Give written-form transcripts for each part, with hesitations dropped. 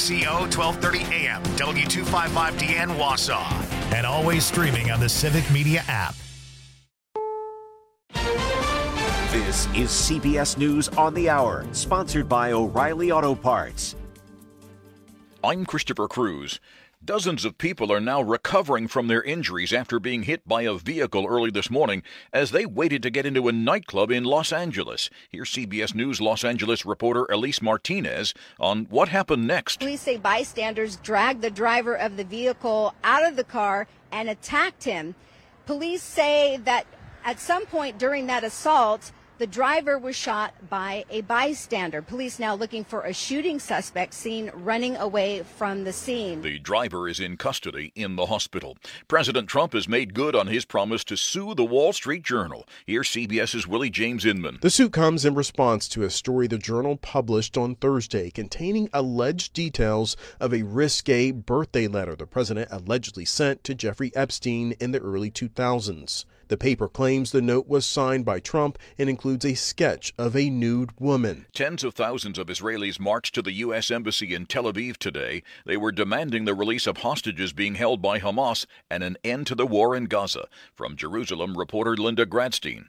KXCO 1230 AM, W255DN Wausau. And always streaming on the Civic Media app. This is CBS News on the Hour, sponsored by O'Reilly Auto Parts. I'm Christopher Cruz. Dozens of people are now recovering from their injuries after being hit by a vehicle early this morning as they waited to get into a nightclub in Los Angeles. Here's CBS News Los Angeles reporter Elise Martinez on what happened next. Police say bystanders dragged the driver of the vehicle out of the car and attacked him. Police say that at some point during that assault, the driver was shot by a bystander. Police now looking for a shooting suspect seen running away from the scene. The driver is in custody in the hospital. President Trump has made good on his promise to sue the Wall Street Journal. Here's CBS's Willie James Inman. The suit comes in response to a story the Journal published on Thursday containing alleged details of a risque birthday letter the president allegedly sent to Jeffrey Epstein in the early 2000s. The paper claims the note was signed by Trump and includes a sketch of a nude woman. Tens of thousands of Israelis marched to the U.S. Embassy in Tel Aviv today. They were demanding the release of hostages being held by Hamas and an end to the war in Gaza. From Jerusalem, reporter Linda Gradstein.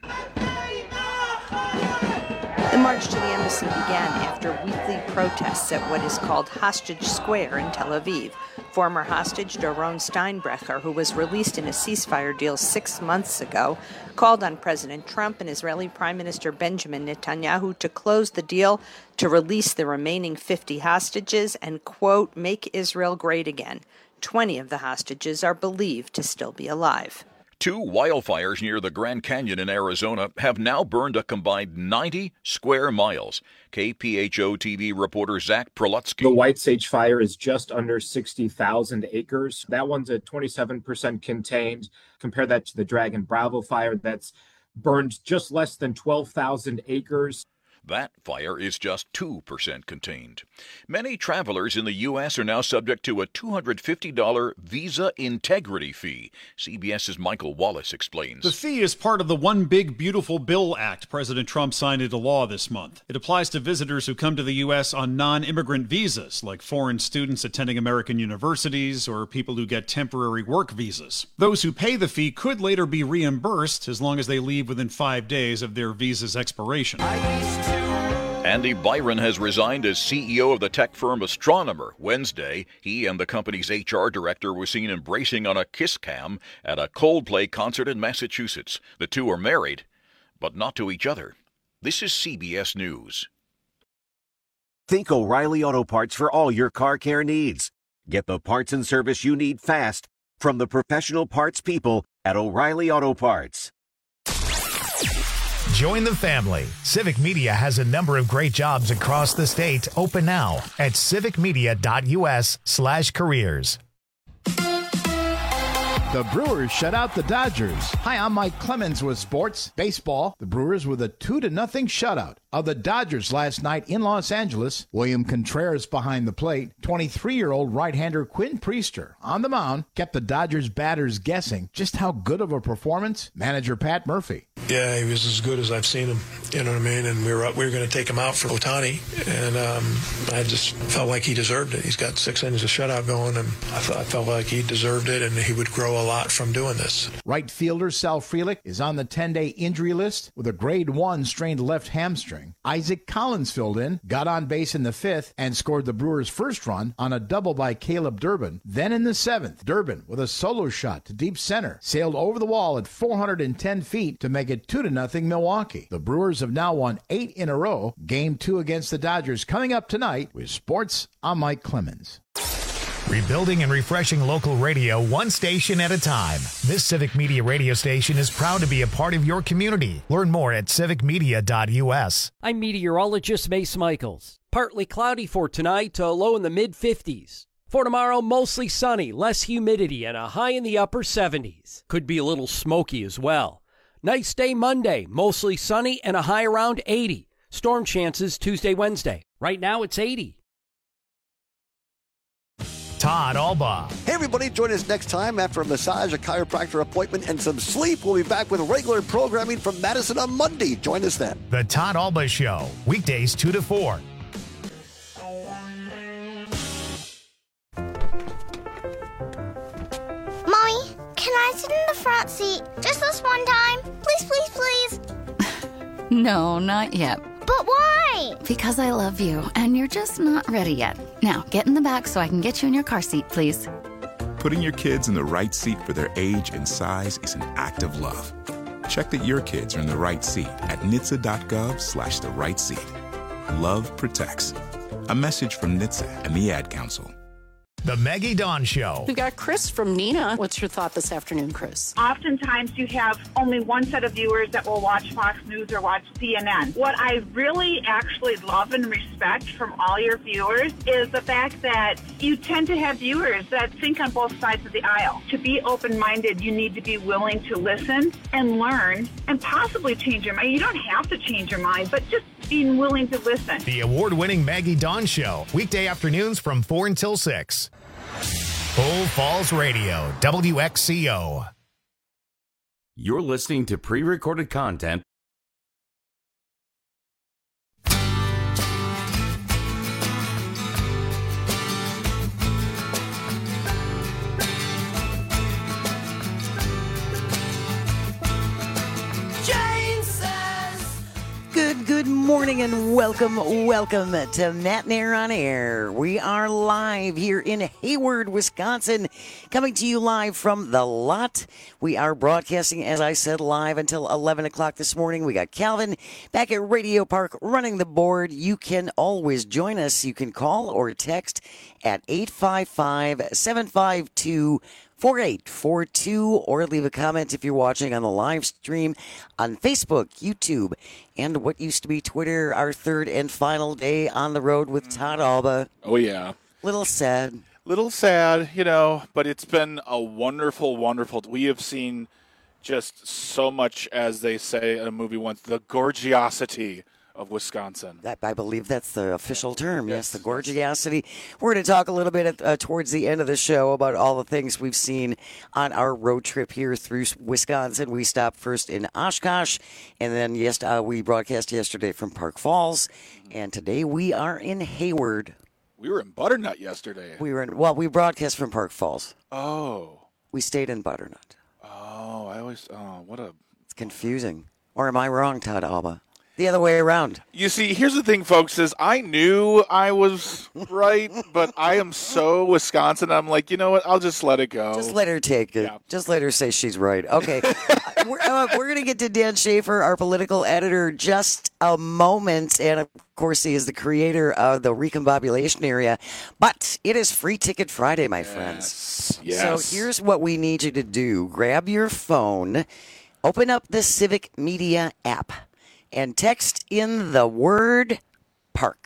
The march to the embassy began after weekly protests at what is called Hostage Square in Tel Aviv. Former hostage Doron Steinbrecher, who was released in a ceasefire deal 6 months ago, called on President Trump and Israeli Prime Minister Benjamin Netanyahu to close the deal to release the remaining 50 hostages and, quote, make Israel great again. 20 of the hostages are believed to still be alive. 2 wildfires near the Grand Canyon in Arizona have now burned a combined 90 square miles. KPHO TV reporter Zach Prelutsky. The White Sage fire is just under 60,000 acres. That one's at 27% contained. Compare that to the Dragon Bravo fire that's burned just less than 12,000 acres. That fire is just 2% contained. Many travelers in the U.S. are now subject to a $250 visa integrity fee. CBS's Michael Wallace explains. The fee is part of the One Big Beautiful Bill Act President Trump signed into law this month. It applies to visitors who come to the U.S. on non-immigrant visas, like foreign students attending American universities or people who get temporary work visas. Those who pay the fee could later be reimbursed as long as they leave within 5 days of their visa's expiration. Andy Byron has resigned as CEO of the tech firm Astronomer. Wednesday, he and the company's HR director were seen embracing on a kiss cam at a Coldplay concert in Massachusetts. The two are married, but not to each other. This is CBS News. Think O'Reilly Auto Parts for all your car care needs. Get the parts and service you need fast from the professional parts people at O'Reilly Auto Parts. Join the family. Civic Media has a number of great jobs across the state open now at civicmedia.us/careers. The Brewers shut out the Dodgers. Hi, I'm Mike Clemens with sports. Baseball, the Brewers with a 2-0 shutout of the Dodgers last night in Los Angeles. William Contreras behind the plate. 23-year-old right-hander Quinn Priester on the mound kept the Dodgers batters guessing just how good of a performance. Manager Pat Murphy. Yeah, he was as good as I've seen him. You know what I mean? And we were going to take him out for Ohtani, and I just felt like he deserved it. He's got 6 innings of shutout going, and I felt like he deserved it, and he would grow a lot from doing this. Right fielder Sal Frelick is on the 10-day injury list with a grade 1 strained left hamstring. Isaac Collins filled in, got on base in the 5th, and scored the Brewers' first run on a double by Caleb Durbin. Then in the 7th, Durbin, with a solo shot to deep center, sailed over the wall at 410 feet to make it 2-0 Milwaukee. The Brewers have now won 8 in a row. Game 2 against the Dodgers coming up tonight. With sports, I'm Mike Clemens. Rebuilding and refreshing local radio one station at a time. This Civic Media radio station is proud to be a part of your community. Learn more at civicmedia.us. I'm meteorologist Mace Michaels. Partly cloudy for tonight, a low in the mid-50s. For tomorrow, mostly sunny, less humidity, and a high in the upper 70s. Could be a little smoky as well. Nice day Monday, mostly sunny and a high around 80. Storm chances Tuesday, Wednesday. Right now it's 80. Todd Alba. Hey, everybody, join us next time after a massage, a chiropractor appointment, and some sleep. We'll be back with regular programming from Madison on Monday. Join us then. The Todd Alba Show, weekdays 2 to 4. can I sit in the front seat just this one time? Please, please, please. No, not yet. But why? Because I love you, and you're just not ready yet. Now, get in the back so I can get you in your car seat, please. Putting your kids in the right seat for their age and size is an act of love. Check that your kids are in the right seat at NHTSA.gov/the right seat. Love protects. A message from NHTSA and the Ad Council. The Maggie Dawn Show. We've got Chris from Neenah. What's your thought this afternoon, Chris? Oftentimes you have only one set of viewers that will watch Fox News or watch CNN. What I really actually love and respect from all your viewers is the fact that you tend to have viewers that think on both sides of the aisle. To be open-minded, you need to be willing to listen and learn and possibly change your mind. You don't have to change your mind, but just being willing to listen. The award-winning Maggie Dawn Show, weekday afternoons from 4 until 6. Full Falls Radio, WXCO. You're listening to pre-recorded content. Good morning and welcome to Matt and Aaron on Air. We are live here in Hayward, Wisconsin, coming to you live from the lot. We are broadcasting, as I said, live until 11 o'clock this morning. We got Calvin back at Radio Park running the board. You can always join us. You can call or text at 855-752-4842 or leave a comment if you're watching on the live stream on Facebook, YouTube, and what used to be Twitter, our third and final day on the road with Todd Alba. Oh, yeah. Little sad, but it's been a wonderful, we have seen just so much, as they say in a movie once, the gorgeosity of Wisconsin. I believe that's the official term. Yes, the gorgeosity. We're going to talk a little bit towards the end of the show about all the things we've seen on our road trip here through Wisconsin. We stopped first in Oshkosh, and then we broadcast yesterday from Park Falls, and today we are in Hayward. We were in Butternut yesterday. We broadcast from Park Falls. Oh. We stayed in Butternut. Oh, It's confusing. Or am I wrong, Todd Alba? The other way around. You see, here's the thing, folks, is I knew I was right, but I am so Wisconsin, I'm like, you know what, I'll just let it go. Just let her take it. Yeah. Just let her say she's right. Okay. We're going to get to Dan Schaefer, our political editor, just a moment. And, of course, he is the creator of the Recombobulation Area. But it is Free Ticket Friday, my friends. Yes. So here's what we need you to do. Grab your phone, open up the Civic Media app, and text in the word park.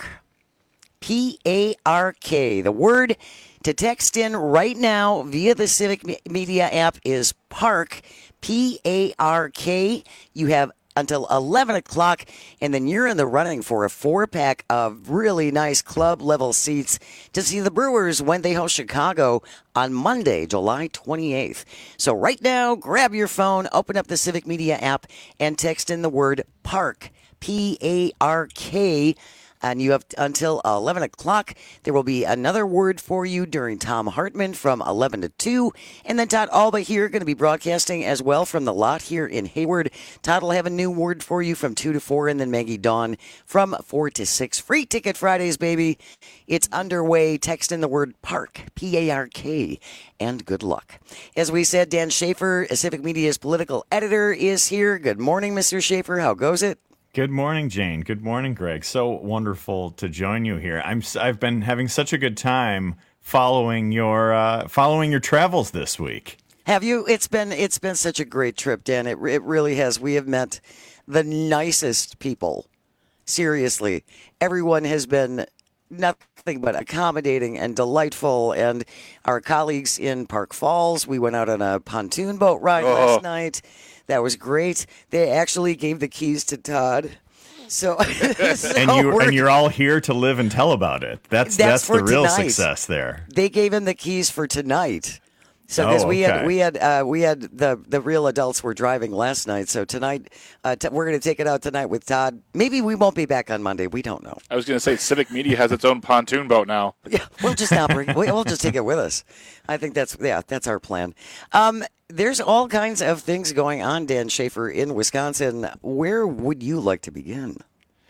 P-A-R-K. The word to text in right now via the Civic Media app is park. P-A-R-K. You have until 11 o'clock, and then you're in the running for a 4-pack of really nice club-level seats to see the Brewers when they host Chicago on Monday, July 28th. So right now, grab your phone, open up the Civic Media app, and text in the word PARK, P-A-R-K, and you have until 11 o'clock. There will be another word for you during Tom Hartman from 11 to 2. And then Todd Alba here going to be broadcasting as well from the lot here in Hayward. Todd will have a new word for you from 2 to 4. And then Maggie Dawn from 4 to 6. Free Ticket Fridays, baby. It's underway. Text in the word PARK, P-A-R-K. And good luck. As we said, Dan Schaefer, Civic Media's political editor, is here. Good morning, Mr. Schaefer. How goes it? Good morning, Jane. Good morning, Greg. So wonderful to join you here. I've been having such a good time following your travels this week. Have you? It's been such a great trip, Dan. It really has. We have met the nicest people. Seriously, everyone has been nothing but accommodating and delightful. And our colleagues in Park Falls, we went out on a pontoon boat ride last night. That was great. They actually gave the keys to Todd. So and you're all here to live and tell about it. That's the real tonight. Success there. They gave him the keys for tonight. So because we had the real adults were driving last night. So tonight we're going to take it out tonight with Todd. Maybe we won't be back on Monday. We don't know. I was going to say Civic Media has its own pontoon boat now. Yeah, we'll just we'll just take it with us. I think that's our plan. There's all kinds of things going on, Dan Schaefer, in Wisconsin. Where would you like to begin?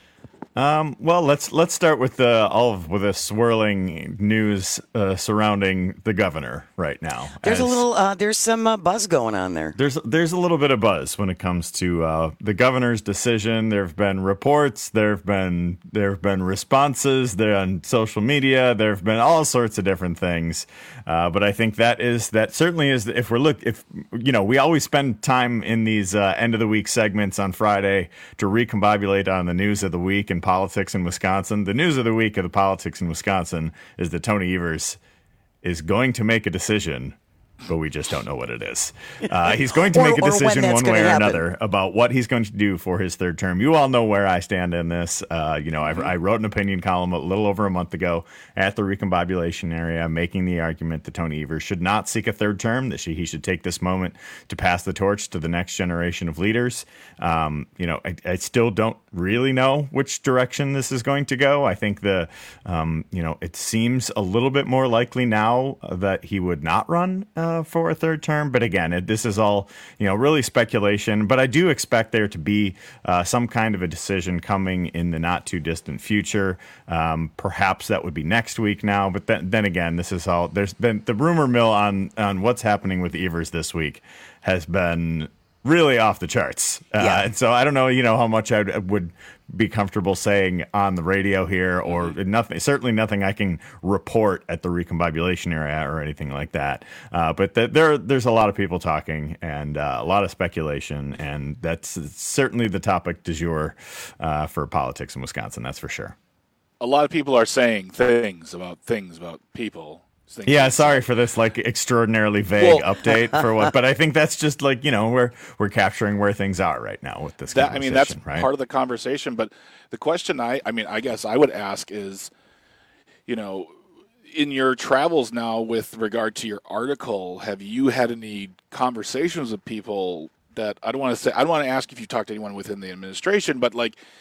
Well, let's start with the swirling news surrounding the governor right now. There's some buzz going on there. There's a little bit of buzz when it comes to the governor's decision. There have been reports. There have been responses. They're on social media. There have been all sorts of different things. But I think that certainly is. We always spend time in these end of the week segments on Friday to recombobulate on the news of the week and politics in Wisconsin. The news of the week of the politics in Wisconsin is that Tony Evers is going to make a decision, but we just don't know what it is. He's going to make a decision one way or another about what he's going to do for his third term. You all know where I stand in this. I wrote an opinion column a little over a month ago at the Recombobulation area, making the argument that Tony Evers should not seek a third term, that he should take this moment to pass the torch to the next generation of leaders. I still don't really know which direction this is going to go. I think it seems a little bit more likely now that he would not run for a third term. But again, this is all, really speculation. But I do expect there to be some kind of a decision coming in the not too distant future. Perhaps that would be next week now. But then again, this is all, there's been the rumor mill on what's happening with Evers this week has been really off the charts. And so I don't know, how much I would be comfortable saying on the radio here, or certainly nothing I can report at the Recombobulation area or anything like that. But there's a lot of people talking and a lot of speculation, and that's certainly the topic du jour for politics in Wisconsin, that's for sure. A lot of people are saying things about people. Yeah, sorry for this extraordinarily vague update for what, but I think that's just we're capturing where things are right now with this conversation. That's right? Part of the conversation. But the question I guess I would ask is, in your travels now with regard to your article, have you had any conversations with people that I don't want to ask if you talked to anyone within the administration, but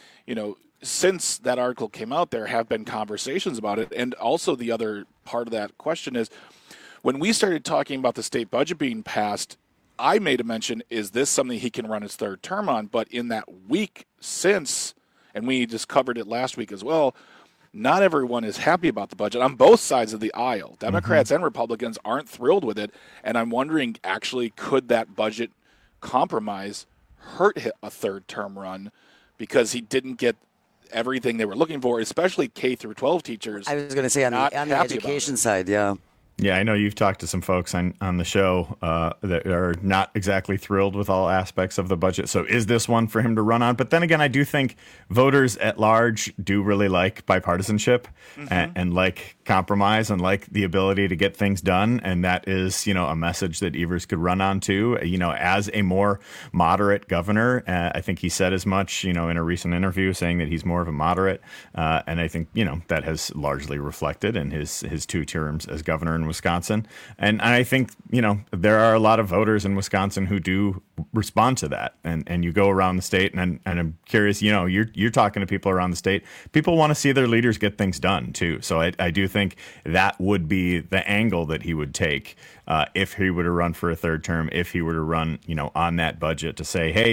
since that article came out, there have been conversations about it. And also the other part of that question is, when we started talking about the state budget being passed, I made a mention, is this something he can run his third term on? But in that week since, and we just covered it last week as well, not everyone is happy about the budget on both sides of the aisle. Democrats and Republicans aren't thrilled with it. And I'm wondering, actually, could that budget compromise hurt a third term run because he didn't get everything they were looking for, especially K through 12 teachers. I was going to say on the education side, yeah. Yeah, I know you've talked to some folks on the show that are not exactly thrilled with all aspects of the budget. So is this one for him to run on? But then again, I do think voters at large do really like bipartisanship and like compromise and like the ability to get things done. And that is, a message that Evers could run on too. As a more moderate governor, I think he said as much, in a recent interview, saying that he's more of a moderate. And I think, that has largely reflected in his 2 terms as governor in Wisconsin. And I think, there are a lot of voters in Wisconsin who do respond to that. And you go around the state and I'm curious, you're talking to people around the state. People want to see their leaders get things done too. So I do think that would be the angle that he would take if he were to run for a third term, if he were to run, on that budget to say, hey,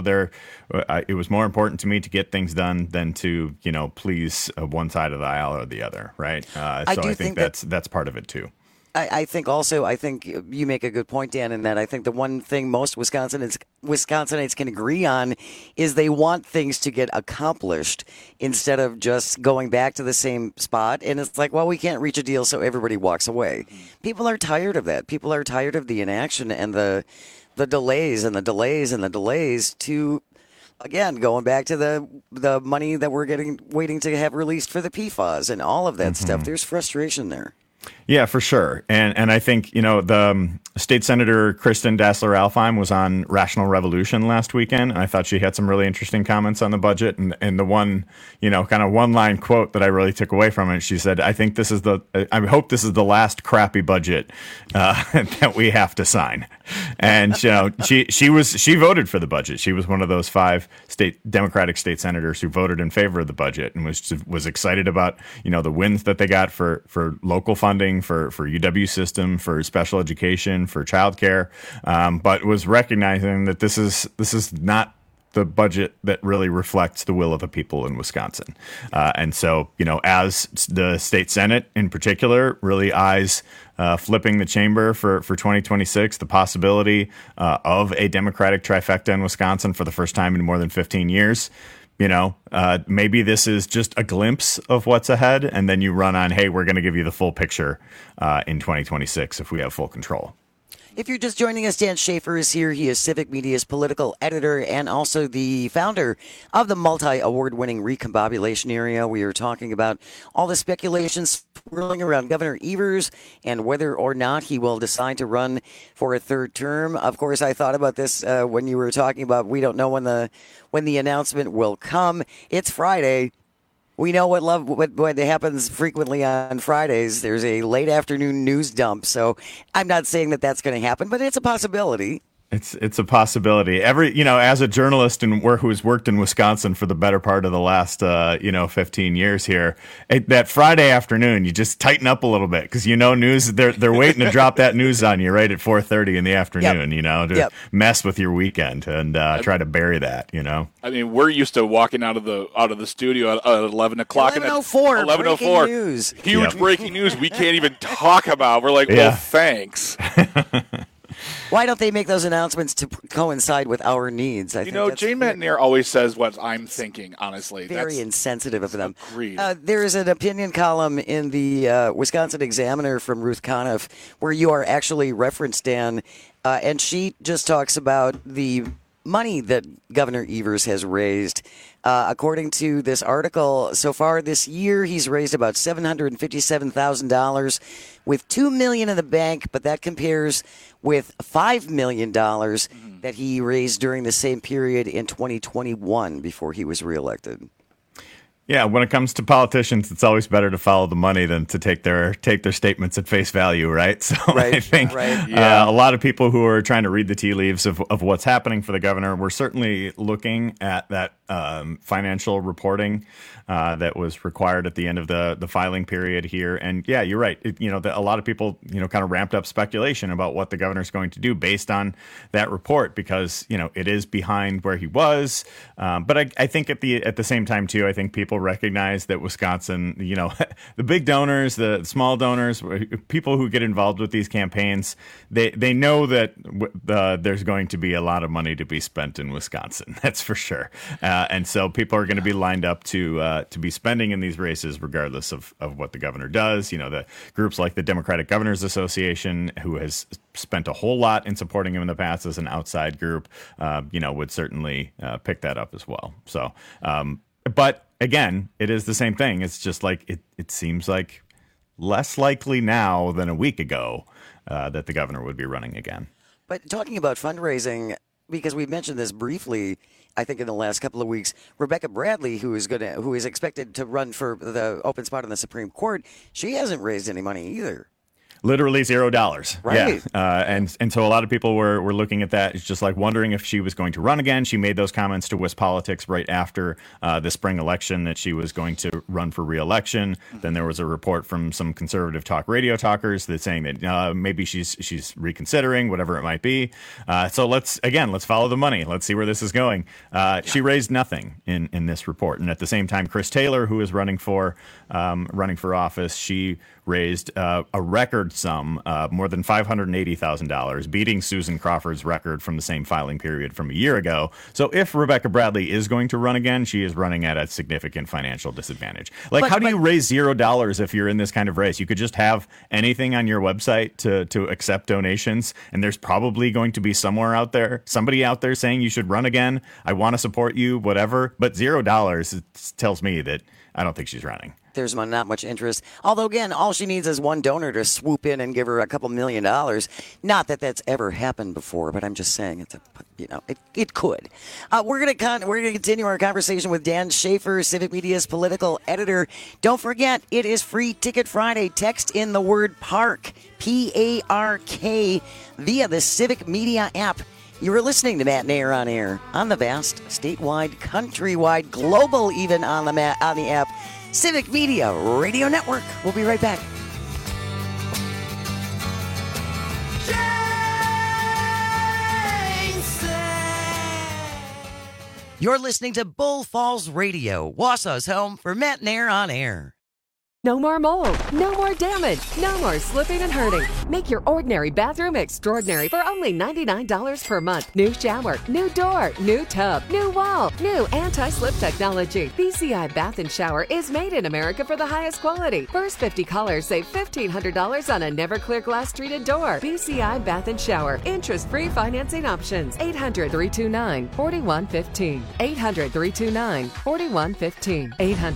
it was more important to me to get things done than to, please one side of the aisle or the other. Right. So I think that's part of it too. I think you make a good point, Dan, in that I think the one thing most Wisconsinites can agree on is they want things to get accomplished instead of just going back to the same spot. And it's like, well, we can't reach a deal, so everybody walks away. People are tired of that. People are tired of the inaction and the delays and the delays and the delays to, again, going back to the money that we're waiting to have released for the PFAS and all of that stuff. There's frustration there. Yeah, for sure. And I think, the State Senator Kristen Dassler-Alfheim was on Rational Revolution last weekend, and I thought she had some really interesting comments on the budget. And the one, kind of one-line quote that I really took away from it, she said, I hope this is the last crappy budget that we have to sign. And, she voted for the budget. She was one of those 5 Democratic state senators who voted in favor of the budget and was excited about, the wins that they got for local funding, for UW system, for special education, for childcare, but was recognizing that this is not the budget that really reflects the will of the people in Wisconsin. And so, as the state Senate in particular really eyes flipping the chamber for 2026, the possibility of a Democratic trifecta in Wisconsin for the first time in more than 15 years, maybe this is just a glimpse of what's ahead, and then you run on, hey, we're going to give you the full picture in 2026 if we have full control. If you're just joining us, Dan Schaefer is here. He is Civic Media's political editor and also the founder of the multi-award-winning Recombobulation Area. We are talking about all the speculations swirling around Governor Evers and whether or not he will decide to run for a third term. Of course, I thought about this when you were talking about we don't know when the announcement will come. It's Friday. We know what happens frequently on Fridays. There's a late afternoon news dump. So I'm not saying that that's going to happen, but it's a possibility. It's a possibility. As a journalist who's worked in Wisconsin for the better part of the last 15 years here, that Friday afternoon you just tighten up a little bit because news they're waiting to drop that news on you right at 4:30 in the afternoon. To mess with your weekend and try to bury that. I mean, we're used to walking out of the studio at 11 o'clock. 11:04. 11:04. News. Huge breaking news. We can't even talk about. We're like, well, thanks. Why don't they make those announcements to coincide with our needs? Jane Matenaer always says what I'm thinking, honestly. Very insensitive of them. Agreed. There is an opinion column in the Wisconsin Examiner from Ruth Conniff where you are actually referenced, Dan, and she just talks about the money that Governor Evers has raised. According to this article, so far this year, he's raised about $757,000 with $2 million in the bank, but that compares with $5 million that he raised during the same period in 2021 before he was reelected. Yeah, when it comes to politicians, it's always better to follow the money than to take their statements at face value, right? So I think a lot of people who are trying to read the tea leaves of what's happening for the governor, we're certainly looking at that financial reporting that was required at the end of the filing period here. And yeah, you're right. A lot of people, kind of ramped up speculation about what the governor's going to do based on that report because, it is behind where he was. But I think at the same time, too, I think people recognize that Wisconsin, the big donors, the small donors, people who get involved with these campaigns, they know that there's going to be a lot of money to be spent in Wisconsin. That's for sure. And so people are going to be lined up to be spending in these races regardless of what the governor does. The groups like the Democratic Governors Association, who has spent a whole lot in supporting him in the past as an outside group, would certainly pick that up as well. So, but again, it is the same thing. It's just like it seems like less likely now than a week ago that the governor would be running again. But talking about fundraising, because we've mentioned this briefly, I think in the last couple of weeks, Rebecca Bradley, who is expected to run for the open spot on the Supreme Court, she hasn't raised any money either. Literally $0. Right. Yeah. And so a lot of people were looking at that. It's just like wondering if she was going to run again. She made those comments to WisPolitics right after the spring election that she was going to run for re-election. Then there was a report from some conservative talk radio talkers that saying that maybe she's reconsidering, whatever it might be. So let's follow the money. Let's see where this is going. She raised nothing in this report. And at the same time, Chris Taylor, who is running for office, she raised a record sum, more than $580,000, beating Susan Crawford's record from the same filing period from a year ago. So if Rebecca Bradley is going to run again, she is running at a significant financial disadvantage. How do you raise $0 if you're in this kind of race? You could just have anything on your website to accept donations, and there's probably going to be somebody out there saying you should run again. I want to support you, whatever. But $0 tells me that I don't think she's running. there's not much interest. Although, again, all she needs is one donor to swoop in and give her a couple $1 million. Not that that's ever happened before, but I'm just saying it could. We're going to continue our conversation with Dan Schaefer, Civic Media's political editor. Don't forget, it is Free Ticket Friday. Text in the word PARK, P-A-R-K, via the Civic Media app. You are listening to Matt Nair on air on the vast, statewide, countrywide, global, even on the app, Civic Media Radio Network. We'll be right back. You're listening to Bull Falls Radio, Wausau's home for Matt Nair on air. No more mold, no more damage, no more slipping and hurting. Make your ordinary bathroom extraordinary for only $99 per month. New shower, new door, new tub, new wall, new anti-slip technology. BCI Bath and Shower is made in America for the highest quality. First 50 callers save $1,500 on a Never-Clear glass treated door. BCI Bath and Shower. Interest-free financing options. 800-329-4115. 800-329-4115.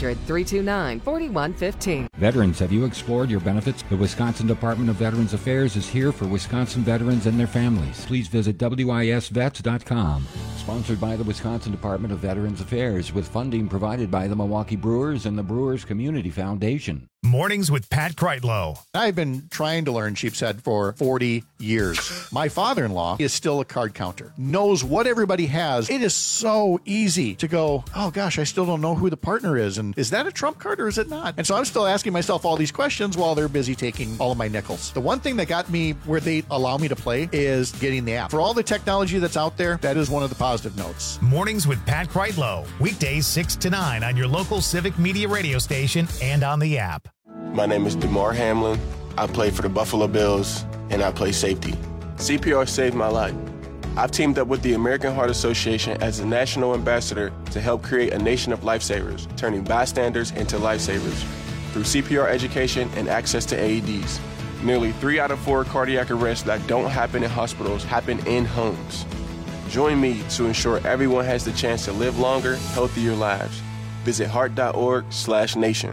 800-329-4115. Veterans, have you explored your benefits? The Wisconsin Department of Veterans Affairs is here for Wisconsin veterans and their families. Please visit WISVets.com. Sponsored by the Wisconsin Department of Veterans Affairs, with funding provided by the Milwaukee Brewers and the Brewers Community Foundation. Mornings with Pat Kreitlow. I've been trying to learn sheepshead for 40 years. My father-in-law is still a card counter, knows what everybody has. It is so easy to go, oh gosh, I still don't know who the partner is. And is that a trump card or is it not? And so I'm still asking myself all these questions while they're busy taking all of my nickels. The one thing that got me where they allow me to play is getting the app. For all the technology that's out there, that is one of the positive notes. Mornings with Pat Kreitlow. Weekdays 6 to 9 on your local Civic Media radio station and on the app. My name is DeMar Hamlin. I play for the Buffalo Bills, and I play safety. CPR saved my life. I've teamed up with the American Heart Association as a national ambassador to help create a nation of lifesavers, turning bystanders into lifesavers through CPR education and access to AEDs. Nearly 3 out of 4 cardiac arrests that don't happen in hospitals happen in homes. Join me to ensure everyone has the chance to live longer, healthier lives. Visit heart.org/nation.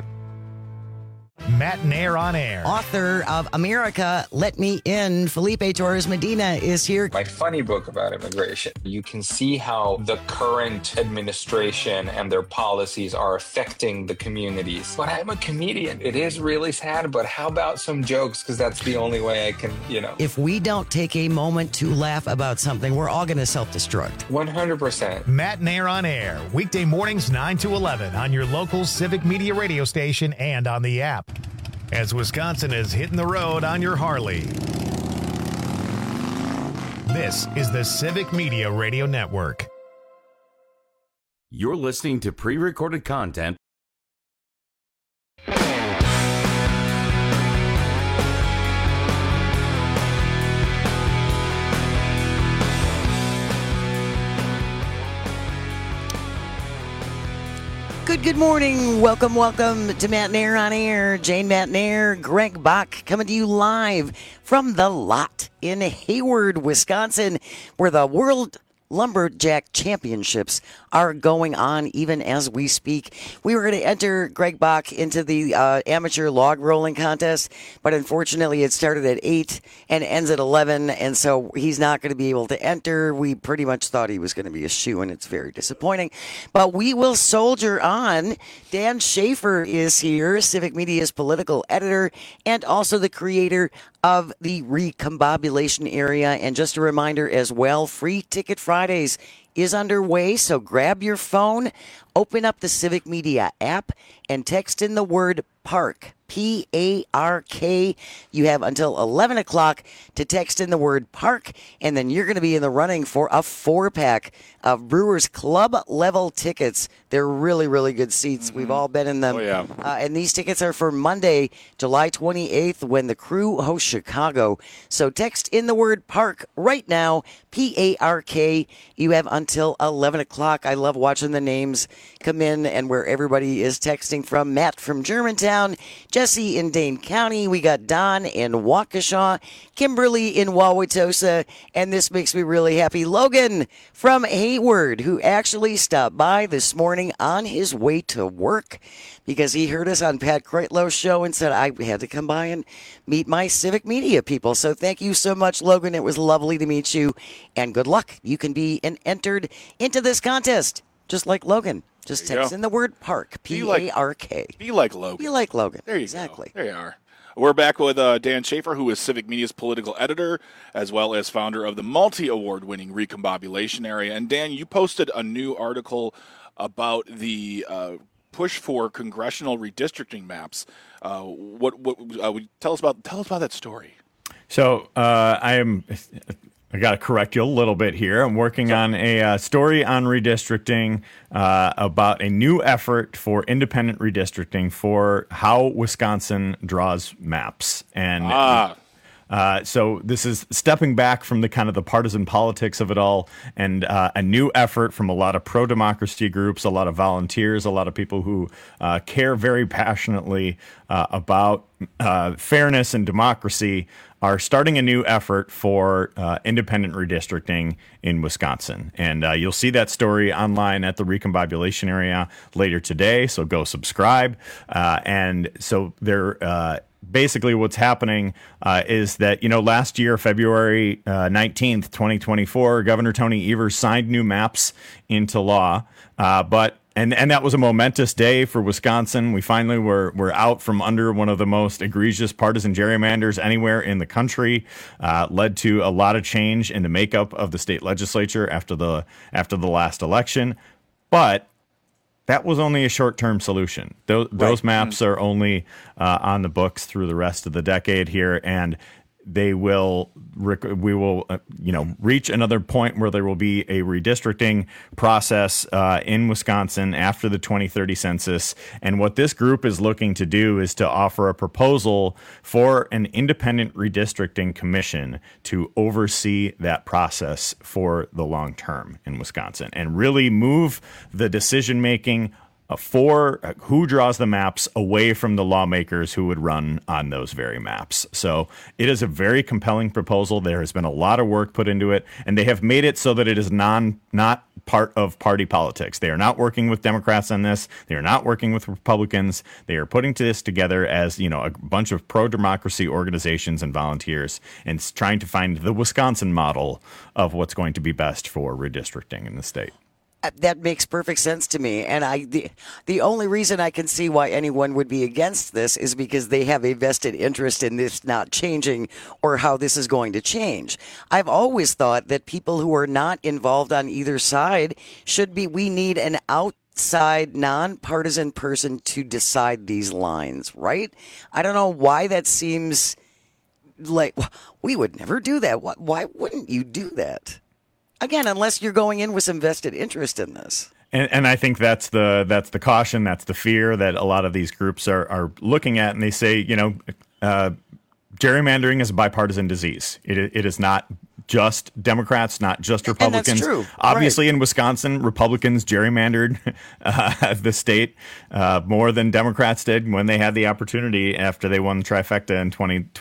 Matt Nair on air. Author of America, Let Me In, Felipe Torres Medina is here. My funny book about immigration. You can see how the current administration and their policies are affecting the communities. But I'm a comedian. It is really sad, but how about some jokes? Because that's the only way I can, If we don't take a moment to laugh about something, we're all going to self-destruct. 100%. Matt Nair on air. Weekday mornings 9 to 11 on your local Civic Media radio station and on the app. As Wisconsin is hitting the road on your Harley. This is the Civic Media Radio Network. You're listening to pre-recorded content. Good morning. Welcome to Matt Nair on air. Jane Matt Nair, Greg Bach coming to you live from the lot in Hayward, Wisconsin, where the World Lumberjack Championships are going on even as we speak. We were going to enter Greg Bach into the amateur log rolling contest, but unfortunately it started at 8 and ends at 11, and so he's not going to be able to enter. We pretty much thought he was going to be a shoo, and it's very disappointing. But we will soldier on. Dan Schaefer is here, Civic Media's political editor, and also the creator of the Recombobulation Area. And just a reminder as well, Free Ticket Fridays is underway, so grab your phone, open up the Civic Media app, and text in the word PARK, P-A-R-K. You have until 11 o'clock to text in the word PARK, and then you're going to be in the running for a 4-pack of Brewers Club-level tickets. They're really, really good seats. We've all been in them. Oh, yeah. And these tickets are for Monday, July 28th, when the Crew hosts Chicago. So text in the word PARK right now, P-A-R-K. You have until until 11 o'clock. I love watching the names come in and where everybody is texting from. Matt from Germantown, Jesse in Dane County. We got Don in Waukesha, Kimberly in Wauwatosa, and this makes me really happy. Logan from Hayward, who actually stopped by this morning on his way to work because he heard us on Pat Kreitlow's show and said, I had to come by and meet my civic media people. So thank you so much, Logan. It was lovely to meet you, and good luck. You can be entered into this contest, just like Logan. Just text in the word park, P-A-R-K. Be like Logan. Be like Logan. There you exactly. go. There you are. We're back with Dan Schaefer, who is Civic Media's political editor, as well as founder of the multi-award-winning Recombobulation Area. And Dan, you posted a new article about the push for congressional redistricting maps. Tell us about that story. So I got to correct you a little bit here. I'm working on a story on redistricting about a new effort for independent redistricting for how Wisconsin draws maps. And so this is stepping back from the kind of the partisan politics of it all, and a new effort from a lot of pro-democracy groups, a lot of volunteers, a lot of people who care very passionately about fairness and democracy, are starting a new effort for independent redistricting in Wisconsin. And you'll see that story online at the Recombobulation Area later today, so go subscribe. And so they're basically what's happening is that, last year, February 19th, 2024, Governor Tony Evers signed new maps into law, And that was a momentous day for Wisconsin. We finally were out from under one of the most egregious partisan gerrymanders anywhere in the country. Led to a lot of change in the makeup of the state legislature after the last election. But that was only a short-term solution. Those maps are only on the books through the rest of the decade here, and we will reach another point where there will be a redistricting process in Wisconsin after the 2030 census. And what this group is looking to do is to offer a proposal for an independent redistricting commission to oversee that process for the long term in Wisconsin and really move the decision-making for who draws the maps away from the lawmakers who would run on those very maps. So it is a very compelling proposal. There has been a lot of work put into it, and they have made it so that it is not part of party politics. They are not working with Democrats on this. They are not working with Republicans. They are putting this together as, a bunch of pro-democracy organizations and volunteers and trying to find the Wisconsin model of what's going to be best for redistricting in the state. That makes perfect sense to me. And the only reason I can see why anyone would be against this is because they have a vested interest in this not changing or how this is going to change. I've always thought that people who are not involved on either side we need an outside, nonpartisan person to decide these lines, right? I don't know why that seems like we would never do that. Why wouldn't you do that? Again, unless you're going in with some vested interest in this. And I think that's the caution, that's the fear that a lot of these groups are looking at. And they say, gerrymandering is a bipartisan disease. It is not just Democrats, not just Republicans. And that's true. Obviously, in Wisconsin, Republicans gerrymandered the state more than Democrats did when they had the opportunity after they won the trifecta in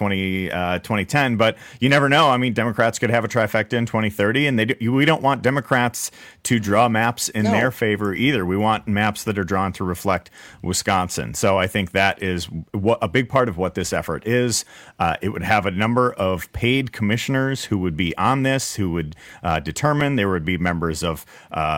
2010. But you never know. I mean, Democrats could have a trifecta in 2030, and we don't want Democrats to draw maps in their favor either. We want maps that are drawn to reflect Wisconsin. So I think that is a big part of what this effort is. It would have a number of paid commissioners who would be on this, who would determine. There would be members of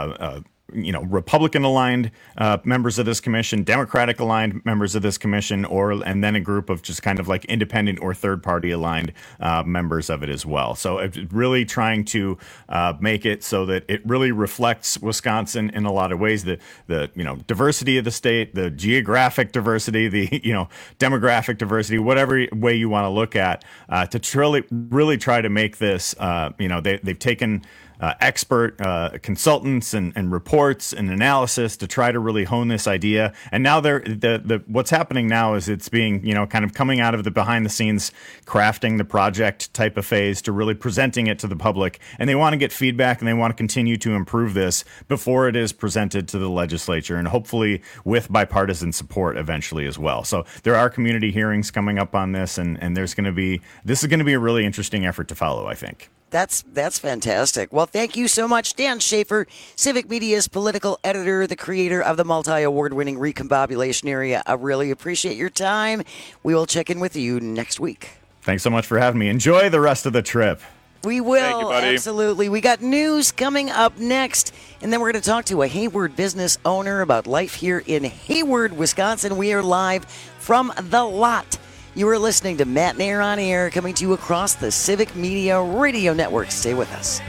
Republican-aligned members of this commission, Democratic-aligned members of this commission, and then a group of just kind of like independent or third-party aligned members of it as well. So it's really trying to make it so that it really reflects Wisconsin in a lot of ways. The diversity of the state, the geographic diversity, the demographic diversity, whatever way you want to look at, to really try to make this. They've taken expert consultants and reports and analysis to try to really hone this idea. And now what's happening now is it's being, kind of coming out of the behind the scenes crafting the project type of phase to really presenting it to the public. And they want to get feedback and they want to continue to improve this before it is presented to the legislature, and hopefully with bipartisan support eventually as well. So there are community hearings coming up on this, and this is going to be a really interesting effort to follow, I think. That's fantastic. Well, thank you so much, Dan Schaefer, Civic Media's political editor, the creator of the multi-award-winning Recombobulation Area. I really appreciate your time. We will check in with you next week. Thanks so much for having me. Enjoy the rest of the trip. We will. Thank you, buddy. Absolutely. We got news coming up next, and then we're going to talk to a Hayward business owner about life here in Hayward, Wisconsin. We are live from The Lot. You are listening to Matt Nair on Air, coming to you across the Civic Media Radio Network. Stay with us.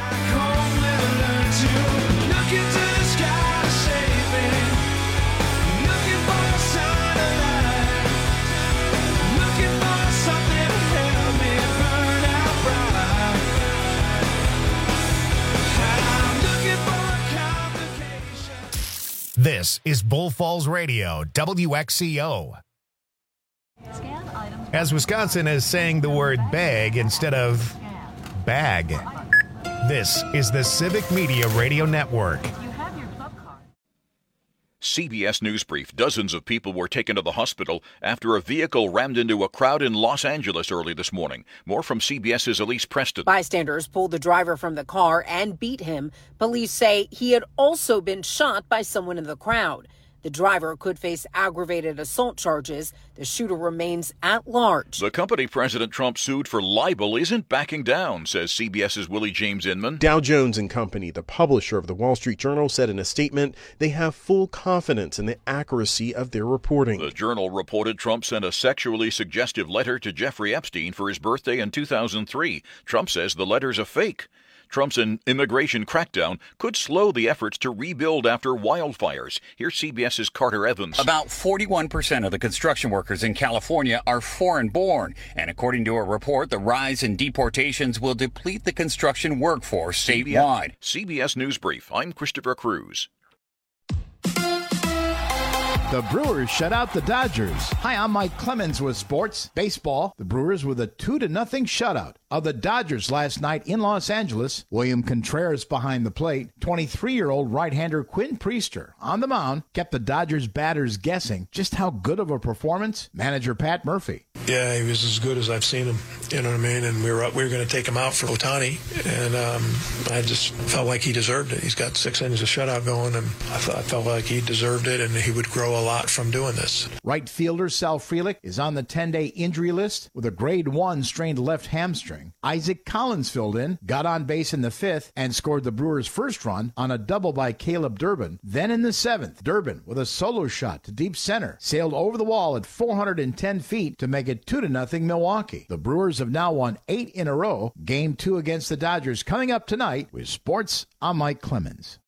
This is Bull Falls Radio, WXCO. As Wisconsin is saying the word bag instead of bag. This is the Civic Media Radio Network. CBS News Brief. Dozens of people were taken to the hospital after a vehicle rammed into a crowd in Los Angeles early this morning. More from CBS's Elise Preston. Bystanders pulled the driver from the car and beat him. Police say he had also been shot by someone in the crowd. The driver could face aggravated assault charges. The shooter remains at large. The company President Trump sued for libel isn't backing down, says CBS's Willie James Inman. Dow Jones & Company, the publisher of the Wall Street Journal, said in a statement they have full confidence in the accuracy of their reporting. The Journal reported Trump sent a sexually suggestive letter to Jeffrey Epstein for his birthday in 2003. Trump says the letter's a fake. Trump's immigration crackdown could slow the efforts to rebuild after wildfires. Here's CBS's Carter Evans. About 41% of the construction workers in California are foreign-born. And according to a report, the rise in deportations will deplete the construction workforce statewide. CBS News Brief. I'm Christopher Cruz. The Brewers shut out the Dodgers. Hi, I'm Mike Clemens with sports. Baseball, the Brewers with a 2-0 shutout of the Dodgers last night in Los Angeles. William Contreras behind the plate. 23-year-old right-hander Quinn Priester on the mound kept the Dodgers batters guessing just how good of a performance. Manager Pat Murphy. Yeah, he was as good as I've seen him. You know what I mean? And we were going to take him out for Ohtani, and I just felt like he deserved it. He's got 6 innings of shutout going, and I felt like he deserved it, and he would grow a lot from doing this. Right fielder Sal Frelick is on the 10-day injury list with a grade 1 strained left hamstring. Isaac Collins filled in, got on base in the 5th, and scored the Brewers' first run on a double by Caleb Durbin. Then in the 7th, Durbin, with a solo shot to deep center, sailed over the wall at 410 feet to make it 2-0 Milwaukee. The Brewers have now won 8 in a row. Game 2 against the Dodgers coming up tonight. With sports, I'm Mike Clemens.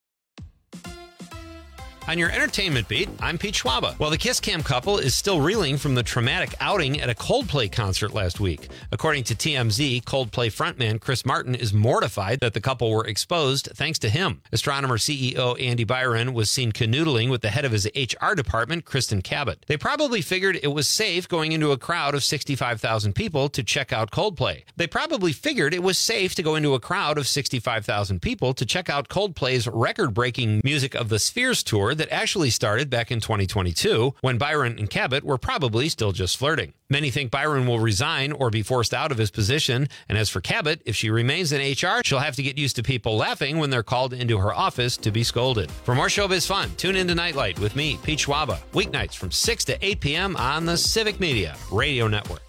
On your entertainment beat, I'm Pete Schwaba. Well, the Kiss Cam couple is still reeling from the traumatic outing at a Coldplay concert last week. According to TMZ, Coldplay frontman Chris Martin is mortified that the couple were exposed thanks to him. Astronomer CEO Andy Byron was seen canoodling with the head of his HR department, Kristen Cabot. They probably figured it was safe going into a crowd of 65,000 people to check out Coldplay. They probably figured it was safe to go into a crowd of 65,000 people to check out Coldplay's record-breaking Music of the Spheres tour that actually started back in 2022, when Byron and Cabot were probably still just flirting. Many think Byron will resign or be forced out of his position, and as for Cabot, if she remains in HR, she'll have to get used to people laughing when they're called into her office to be scolded. For more showbiz fun, tune into Nightlight with me, Pete Schwaba, weeknights from 6 to 8 p.m. on the Civic Media Radio Network.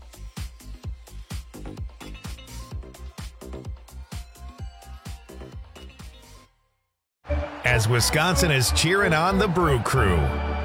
As Wisconsin is cheering on the Brew Crew.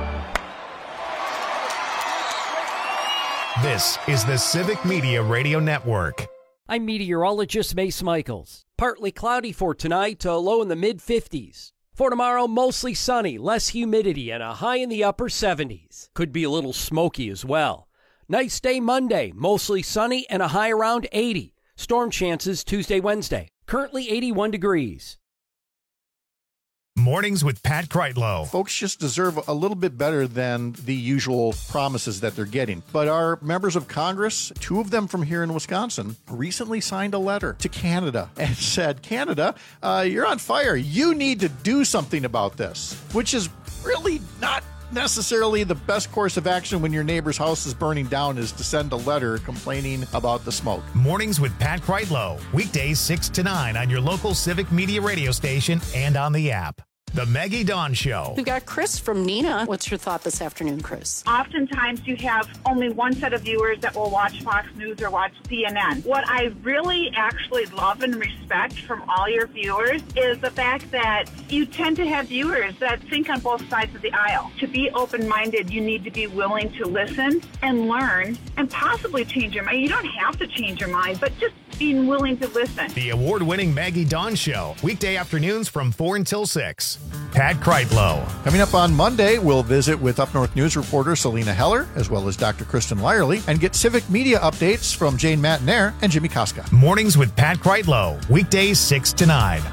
This is the Civic Media Radio Network. I'm meteorologist Mace Michaels. Partly cloudy for tonight, a low in the mid-50s. For tomorrow, mostly sunny, less humidity, and a high in the upper 70s. Could be a little smoky as well. Nice day Monday, mostly sunny and a high around 80. Storm chances Tuesday, Wednesday. Currently 81 degrees. Mornings with Pat Kreitlow. Folks just deserve a little bit better than the usual promises that they're getting. But our members of Congress, 2 of them from here in Wisconsin, recently signed a letter to Canada and said, Canada, you're on fire. You need to do something about this, which is really not necessarily the best course of action when your neighbor's house is burning down, is to send a letter complaining about the smoke. Mornings with Pat Kreitlow. Weekdays 6 to 9 on your local Civic Media radio station and on the app. The Maggie Dawn Show. We've got Chris from Nina. What's your thought this afternoon, Chris? Oftentimes you have only one set of viewers that will watch Fox News or watch CNN. What I really actually love and respect from all your viewers is the fact that you tend to have viewers that think on both sides of the aisle. To be open-minded, you need to be willing to listen and learn and possibly change your mind. You don't have to change your mind, but just being willing to listen. The award-winning Maggie Dawn Show. Weekday afternoons from 4 until 6. Pat Kreitlow. Coming up on Monday, we'll visit with Up North News reporter Selena Heller, as well as Dr. Kristen Lyerly, and get civic media updates from Jane Matinaire and Jimmy Koska. Mornings with Pat Kreitlow. Weekdays 6 to 9.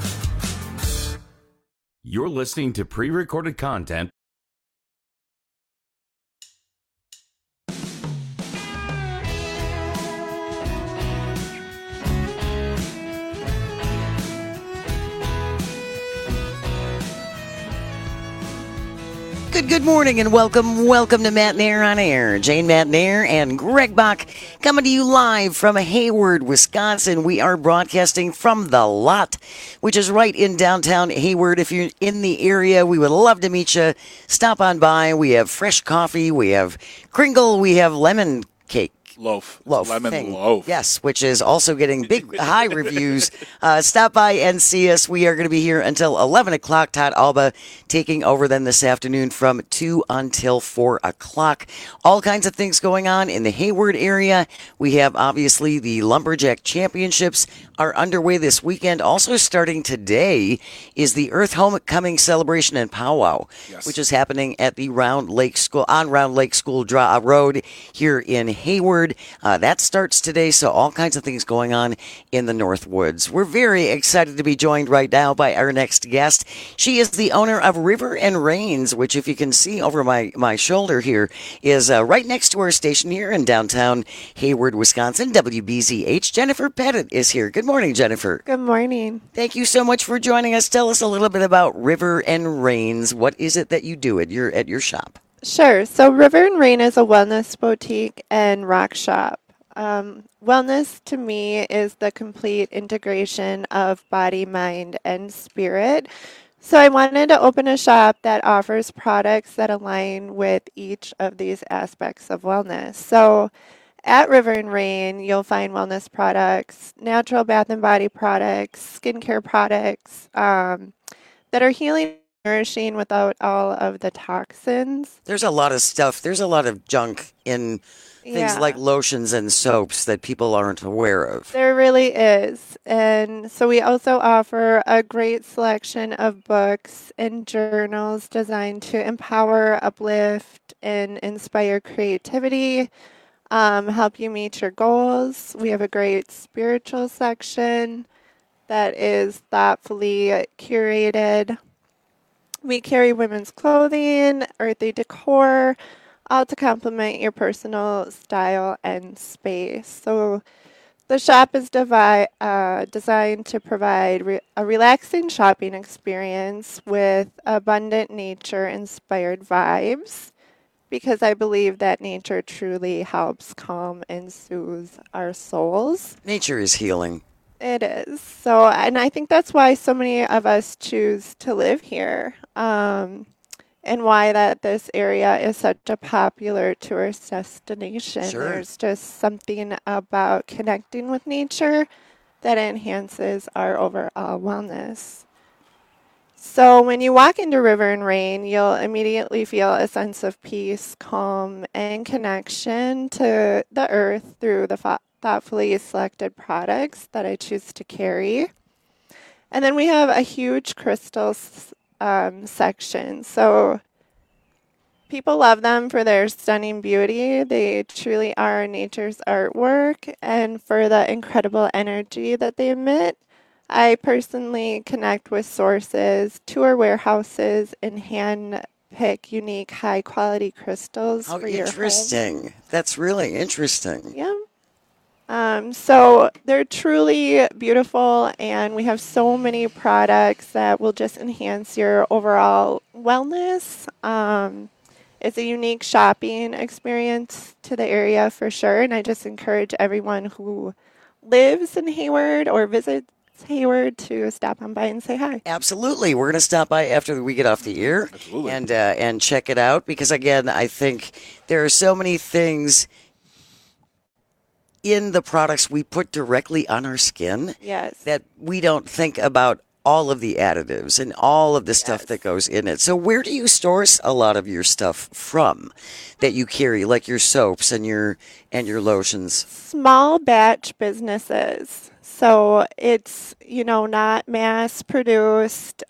You're listening to pre-recorded content. Good morning and welcome to Matinaire on Air. Jane Matinaire and Greg Bach coming to you live from Hayward, Wisconsin. We are broadcasting from The Lot, which is right in downtown Hayward. If you're in the area, we would love to meet you. Stop on by. We have fresh coffee. We have Kringle. We have lemon cake. Loaf. Lemon thing. Loaf. Yes, which is also getting high reviews. Stop by and see us. We are going to be here until 11 o'clock. Todd Alba taking over then this afternoon from 2 until 4 o'clock. All kinds of things going on in the Hayward area. We have obviously the Lumberjack Championships are underway this weekend. Also starting today is the Earth Homecoming Celebration and Powwow, which is happening at the Round Lake School Road here in Hayward. That starts today, so all kinds of things going on in the North Woods. We're very excited to be joined right now by our next guest. She is the owner of River and Rains, which, if you can see over my shoulder here, is right next to our station here in downtown Hayward, Wisconsin. WBZH. Jennifer Pettit is here. Good morning, Jennifer. Good morning. Thank you so much for joining us. Tell us a little bit about River and Rains. What is it that you do at your shop? Sure. So River and Rain is a wellness boutique and rock shop. Wellness to me is the complete integration of body, mind, and spirit. So I wanted to open a shop that offers products that align with each of these aspects of wellness. So at River and Rain, you'll find wellness products, natural bath and body products, skincare products that are healing, nourishing without all of the toxins. There's a lot of stuff. There's a lot of junk in things like lotions and soaps that people aren't aware of. There really is. And so we also offer a great selection of books and journals designed to empower, uplift, and inspire creativity, help you meet your goals. We have a great spiritual section that is thoughtfully curated. We carry women's clothing, earthy decor, all to complement your personal style and space. So the shop is designed to provide a relaxing shopping experience with abundant nature-inspired vibes, because I believe that nature truly helps calm and soothe our souls. Nature is healing. It is. So, and I think that's why so many of us choose to live here, and why that this area is such a popular tourist destination. Sure. There's just something about connecting with nature that enhances our overall wellness. So when you walk into River and Rain, you'll immediately feel a sense of peace, calm, and connection to the earth through the thoughtfully selected products that I choose to carry. And then we have a huge crystals section. So people love them for their stunning beauty. They truly are nature's artwork, and for the incredible energy that they emit. I personally connect with sources, tour warehouses, and hand pick unique high-quality crystals How for your home. interesting. That's really interesting. Yeah. So they're truly beautiful, and we have so many products that will just enhance your overall wellness. It's a unique shopping experience to the area for sure, and I just encourage everyone who lives in Hayward or visits Hayward to stop on by and say hi. Absolutely. We're going to stop by after we get off the air and check it out because, again, I think there are so many things in the products we put directly on our skin that we don't think about all of the additives and all of the stuff that goes in it. So where do you source a lot of your stuff from that you carry, like your soaps and your lotions? Small batch businesses. So it's, not mass produced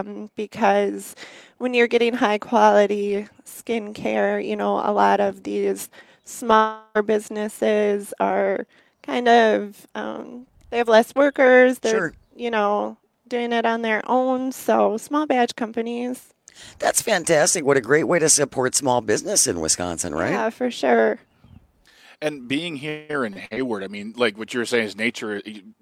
because when you're getting high quality skincare, a lot of these smaller businesses are kind of, they have less workers. They're, doing it on their own. So small batch companies. That's fantastic. What a great way to support small business in Wisconsin, right? Yeah, for sure. And being here in Hayward, I mean, like what you were saying is nature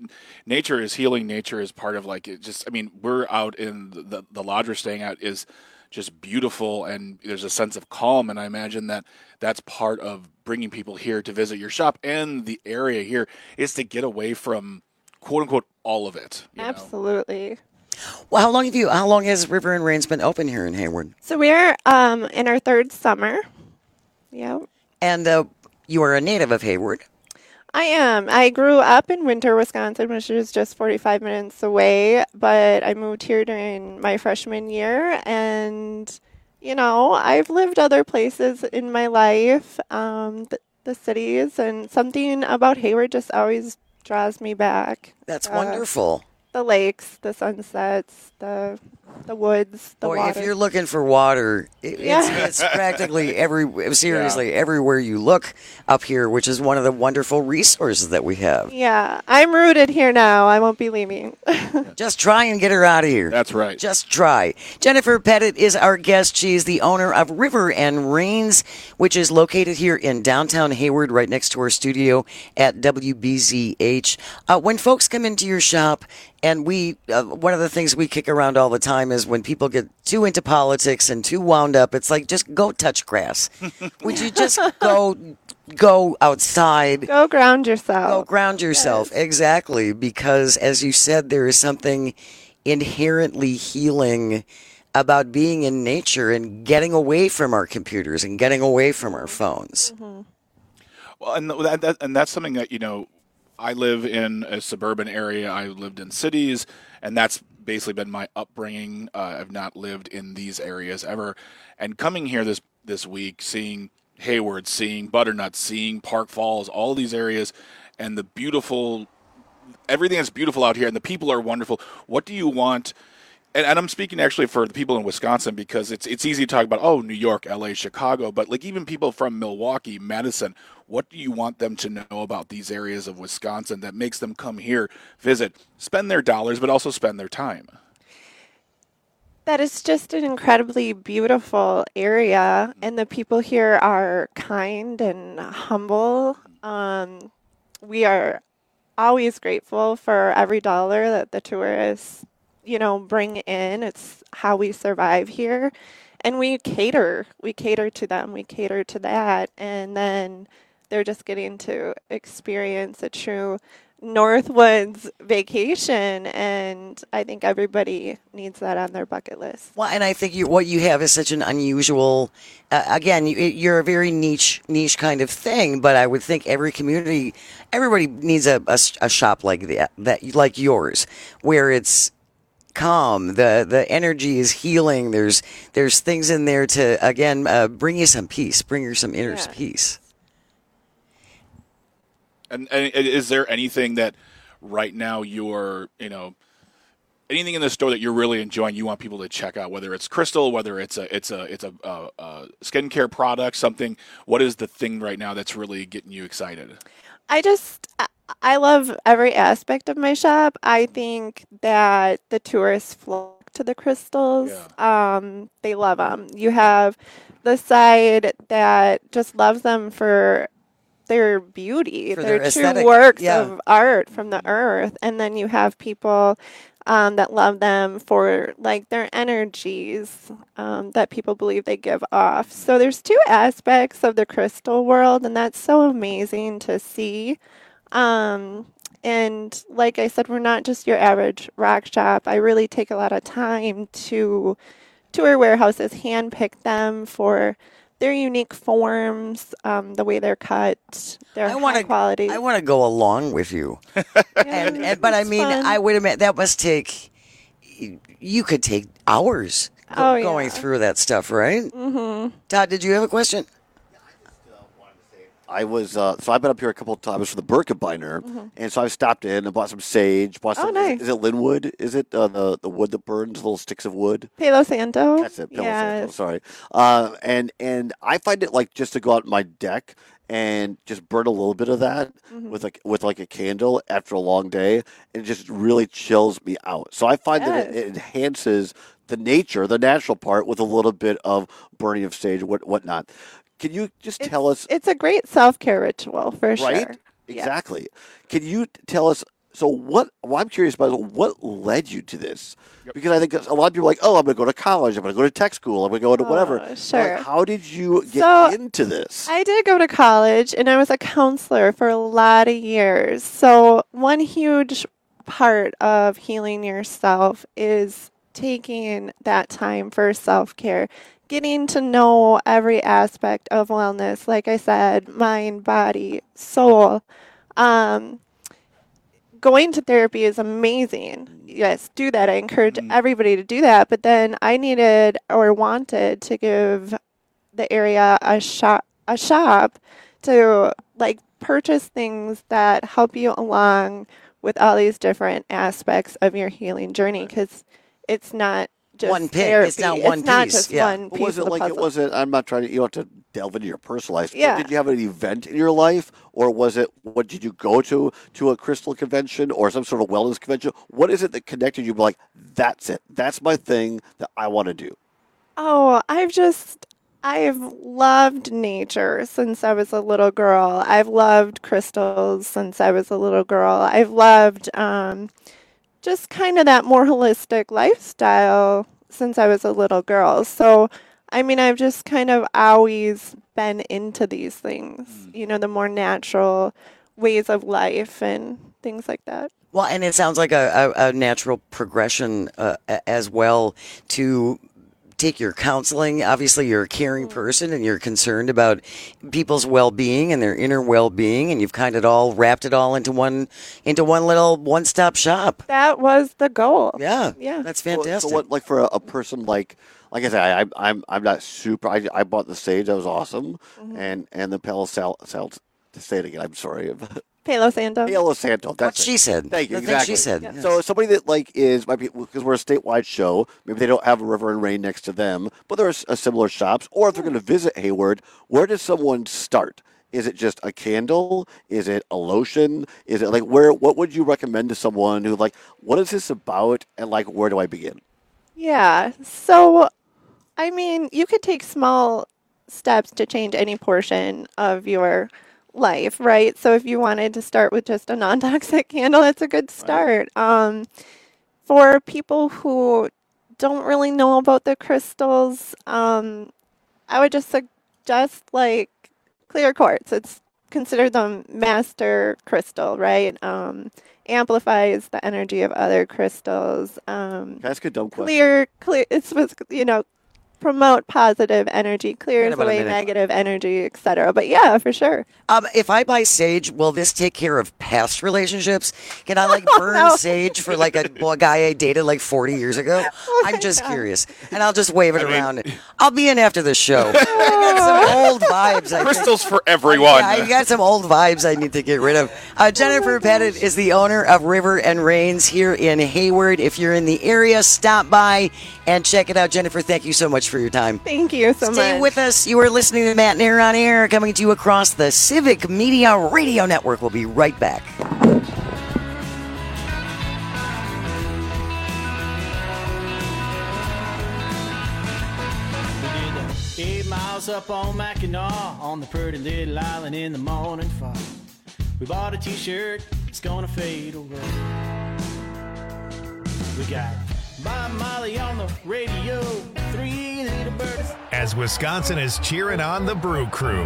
is healing. Nature is part of we're out in the lodge we're staying at is just beautiful, and there's a sense of calm. And I imagine that's part of bringing people here to visit your shop and the area here is to get away from quote unquote all of it. Absolutely. Well, how long has River and Rains been open here in Hayward? So we're in our third summer. Yep. And you are a native of Hayward. I am. I grew up in Winter, Wisconsin, which is just 45 minutes away, but I moved here during my freshman year, and, I've lived other places in my life, the cities, and something about Hayward just always draws me back. That's wonderful. The lakes, the sunsets, the woods, the water. If you're looking for water, it's practically everywhere you look up here, which is one of the wonderful resources that we have. Yeah, I'm rooted here now. I won't be leaving. Just try and get her out of here. That's right. Just try. Jennifer Pettit is our guest. She is the owner of River and Rains, which is located here in downtown Hayward, right next to our studio at WBZH. When folks come into your shop, and one of the things we kick around all the time is when people get too into politics and too wound up, it's like, just go touch grass. Would you just go outside? Go ground yourself. Go ground yourself, yes. Exactly. Because as you said, there is something inherently healing about being in nature and getting away from our computers and getting away from our phones. Mm-hmm. Well, and that's something that, I live in a suburban area. I lived in cities, and that's basically been my upbringing. I've not lived in these areas ever. And coming here this week, seeing Hayward, seeing Butternut, seeing Park Falls, all these areas, and everything that's beautiful out here, and the people are wonderful. What do you want? And I'm speaking actually for the people in Wisconsin because it's easy to talk about, New York, LA, Chicago, but like even people from Milwaukee, Madison, what do you want them to know about these areas of Wisconsin that makes them come here, visit, spend their dollars, but also spend their time? That is just an incredibly beautiful area, and the people here are kind and humble. We are always grateful for every dollar that the tourists bring in. It's how we survive here. And we cater to them. We cater to that. And then they're just getting to experience a true Northwoods vacation. And I think everybody needs that on their bucket list. Well, and I think what you have is such an unusual, again, you're a very niche kind of thing, but I would think everybody needs a shop like that, like yours, where it's calm, the energy is healing. There's things in there to again bring you some peace, bring you some inner peace. And is there anything that right now you're anything in the store that you're really enjoying? You want people to check out, whether it's crystal, whether it's a skincare product, something. What is the thing right now that's really getting you excited? I love every aspect of my shop. I think that the tourists flock to the crystals. They love them. You have the side that just loves them for their beauty, For their their true aesthetic, works yeah. of art from the earth. And then you have people that love them for like their energies that people believe they give off. So there's two aspects of the crystal world, and that's so amazing to see. And like I said, we're not just your average rock shop. I really take a lot of time to tour warehouses, handpick them for their unique forms, the way they're cut, their high quality. I want to go along with you. But I mean, fun. I would admit that must take, you could take hours going through that stuff, right? Mm-hmm. Todd, did you have a question? I was so I've been up here a couple of times for the Birkebeiner, and so I stopped in and bought some sage. Bought some. nice. Is it linwood? Is it the wood that burns, little sticks of wood? Palo Santo. That's it. Palo Santo. Yes. Sorry. And I find it like just to go out on my deck and just burn a little bit of that with a candle after a long day, it just really chills me out. So I find that it enhances the nature, the natural part, with a little bit of burning of sage, whatnot. Can you just tell us? It's a great self-care ritual for sure. Right? Exactly. Can you tell us? So what I'm curious about is what led you to this? Because I think a lot of people are like, oh, I'm going to go to college, I'm going to go to tech school, I'm going to go to whatever. Sure. Like, how did you get into this? I did go to college, and I was a counselor for a lot of years. So one huge part of healing yourself is taking that time for self-care, getting to know every aspect of wellness, like I said, mind, body, soul. Going to therapy is amazing. Yes, do that. I encourage everybody to do that. But then I needed or wanted to give the area a shop to like purchase things that help you along with all these different aspects of your healing journey, because it's not just one pick. therapy. It's not one it's not piece. just Yeah. one What piece was it of the like? puzzle. It wasn't. I'm not trying to. You don't have to delve into your personal life. Yeah. Did you have an event in your life, or was it? What did you go to a crystal convention or some sort of wellness convention? What is it that connected you? Like, that's it. That's my thing that I want to do. Oh, I've loved nature since I was a little girl. I've loved crystals since I was a little girl. I've loved just kind of that more holistic lifestyle since I was a little girl. So, I mean, I've just kind of always been into these things, the more natural ways of life and things like that. Well, and it sounds like a natural progression as well to take your counseling. Obviously, you're a caring person and you're concerned about people's well-being and their inner well-being, and you've kind of all wrapped it all into one little one-stop shop. That was the goal. Yeah, that's fantastic. So what, like for a person like I said, I'm not super. I bought the sage. That was awesome, and the Palo Santo. To say it again, I'm sorry. Palo Santo. Palo Santo. That's what she said. Thank you. The thing Exactly. she said. Yeah. So somebody that might be, because we're a statewide show, maybe they don't have a River and Rain next to them, but there's similar shops. Or if they're going to visit Hayward, where does someone start? Is it just a candle? Is it a lotion? Is it like what would you recommend to someone who what is this about, and where do I begin? Yeah. So, I mean, you could take small steps to change any portion of your life, right? So if you wanted to start with just a non-toxic candle, that's a good start. For people who don't really know about the crystals, I would just suggest clear quartz. It's considered the master crystal, right? Amplifies the energy of other crystals. Can I ask a dumb question? Clear. It's supposed to, promote positive energy, clears about a away minute. negative energy, etc. But yeah, for sure. If I buy sage, will this take care of past relationships? Can I burn sage for a guy I dated 40 years ago? I'm just curious, and I'll just wave it around. I'll be in after the show. I got some old vibes. Crystals for everyone. Yeah, I got some old vibes I need to get rid of. Jennifer Pettit is the owner of River and Rains here in Hayward. If you're in the area, stop by and check it out. Jennifer, thank you so much for your time. Thank you so much. Stay with us. You are listening to Matt and Aaron on Air, coming to you across the Civic Media Radio Network. We'll be right back. 8 miles up on Mackinac, on the pretty little island in the morning fog. We bought a t-shirt, it's gonna fade away. We got Bob Marley on the radio, 3 little birds. As Wisconsin is cheering on the Brew Crew.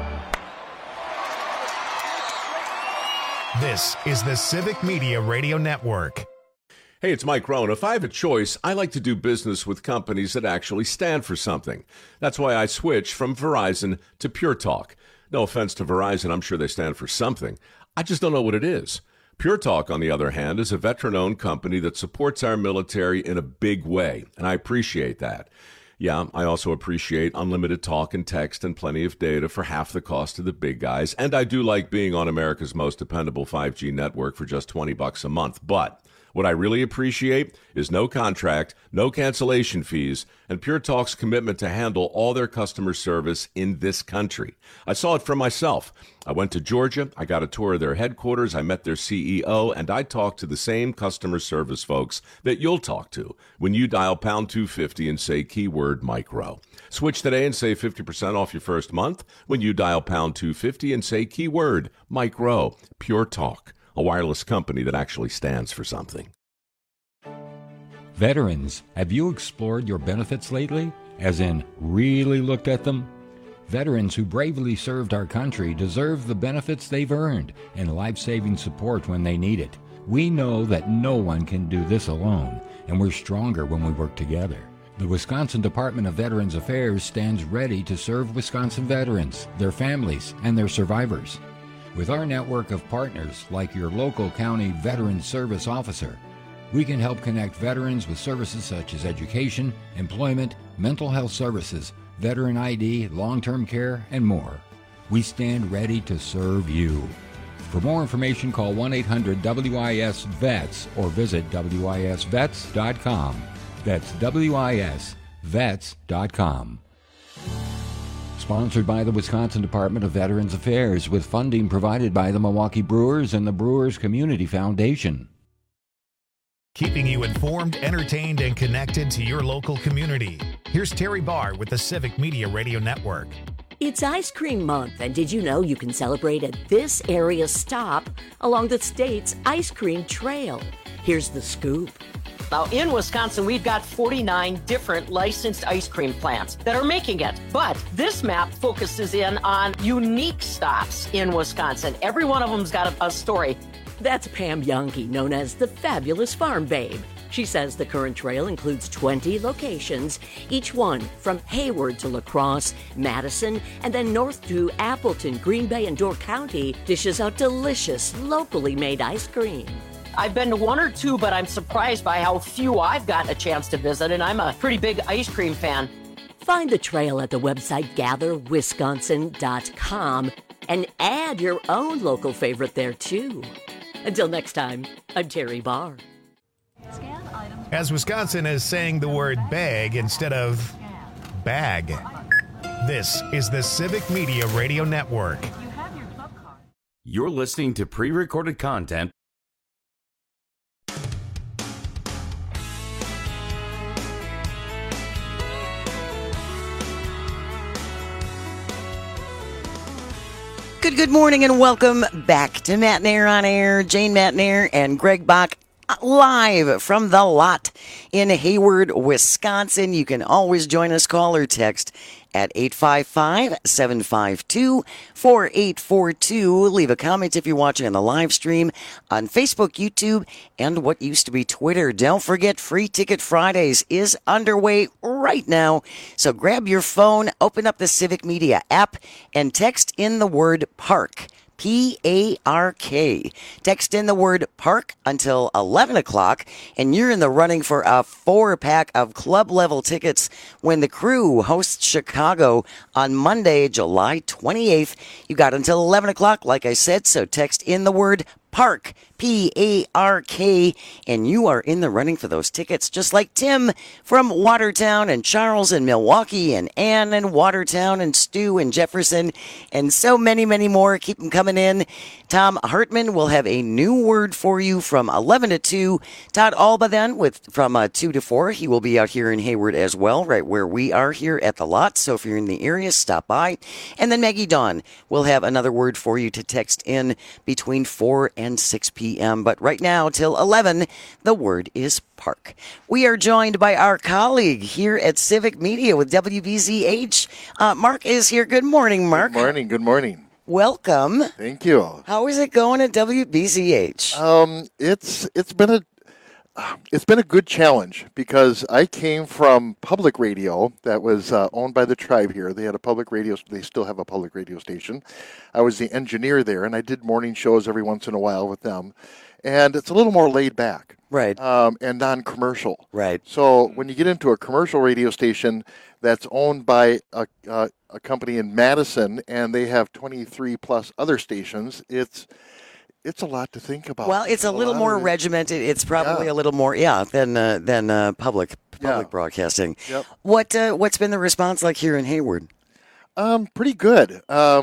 This is the Civic Media Radio Network. Hey, it's Mike Rohn. If I have a choice, I like to do business with companies that actually stand for something. That's why I switched from Verizon to Pure Talk. No offense to Verizon, I'm sure they stand for something. I just don't know what it is. Pure Talk, on the other hand, is a veteran-owned company that supports our military in a big way, and I appreciate that. Yeah, I also appreciate unlimited talk and text and plenty of data for half the cost of the big guys, and I do like being on America's most dependable 5G network for just $20 a month, but what I really appreciate is no contract, no cancellation fees, and Pure Talk's commitment to handle all their customer service in this country. I saw it for myself. I went to Georgia, I got a tour of their headquarters, I met their CEO, and I talked to the same customer service folks that you'll talk to when you dial pound 250 and say keyword Mike Rowe. Switch today and save 50% off your first month when you dial pound 250 and say keyword Mike Rowe. Pure Talk. A wireless company that actually stands for something. Veterans, have you explored your benefits lately? As in, really looked at them? Veterans who bravely served our country deserve the benefits they've earned and life-saving support when they need it. We know that no one can do this alone, and we're stronger when we work together. The Wisconsin Department of Veterans Affairs stands ready to serve Wisconsin veterans, their families, and their survivors. With our network of partners, like your local county veteran service officer, we can help connect veterans with services such as education, employment, mental health services, veteran ID, long-term care, and more. We stand ready to serve you. For more information, call 1-800-WIS-VETS or visit WISVets.com. That's WISVets.com. Sponsored by the Wisconsin Department of Veterans Affairs with funding provided by the Milwaukee Brewers and the Brewers Community Foundation. Keeping you informed, entertained, and connected to your local community. Here's Terry Barr with the Civic Media Radio Network. It's Ice Cream Month, and did you know you can celebrate at this area stop along the state's ice cream trail? Here's the scoop. Now, in Wisconsin, we've got 49 different licensed ice cream plants that are making it. But this map focuses in on unique stops in Wisconsin. Every one of them's got a story. That's Pam Youngke, known as the Fabulous Farm Babe. She says the current trail includes 20 locations, each one from Hayward to La Crosse, Madison, and then north to Appleton, Green Bay, and Door County dishes out delicious, locally made ice cream. I've been to one or two, but I'm surprised by how few I've gotten a chance to visit, and I'm a pretty big ice cream fan. Find the trail at the website gatherwisconsin.com and add your own local favorite there, too. Until next time, I'm Terry Barr. As Wisconsin is saying the word bag instead of bag. This is the Civic Media Radio Network. You're listening to pre-recorded content. Good morning and welcome back to Matt and Air on Air. Jane Matt and Greg Bach live from the lot in Hayward, Wisconsin. You can always join us, call or text at 855-752-4842. Leave a comment if you're watching on the live stream on Facebook, YouTube, and what used to be Twitter. Don't forget, Free Ticket Fridays is underway right now. So grab your phone, open up the Civic Media app, and text in the word PARK. P-A-R-K. Text in the word park until 11 o'clock, and you're in the running for a 4-pack of club-level tickets when the Crew hosts Chicago on Monday, July 28th. You got until 11 o'clock, like I said, so text in the word park, PARK, and you are in the running for those tickets, just like Tim from Watertown, and Charles in Milwaukee, and Ann in Watertown, and Stu in Jefferson, and so many, many more. Keep them coming in. Tom Hartman will have a new word for you from 11 to 2. Todd Alba then from 2 to 4. He will be out here in Hayward as well, right where we are here at the lot. So if you're in the area, stop by. And then Maggie Dawn will have another word for you to text in between 4 and 6 p.m. But right now, till 11, the word is park. We are joined by our colleague here at Civic Media with WBZH. Mark is here. Good morning, Mark. Good morning. Good morning. Welcome. Thank you. How is it going at WBZH? It's been a good challenge because I came from public radio that was owned by the tribe here. They had a public radio. They still have a public radio station. I was the engineer there, and I did morning shows every once in a while with them. And it's a little more laid back, right? And non-commercial, right? So when you get into a commercial radio station that's owned by a company in Madison, and they have 23 plus other stations, it's a lot to think about. Well, it's a little more regimented. It's probably a little more, than public broadcasting. Yep. What's been the response like here in Hayward? Pretty good.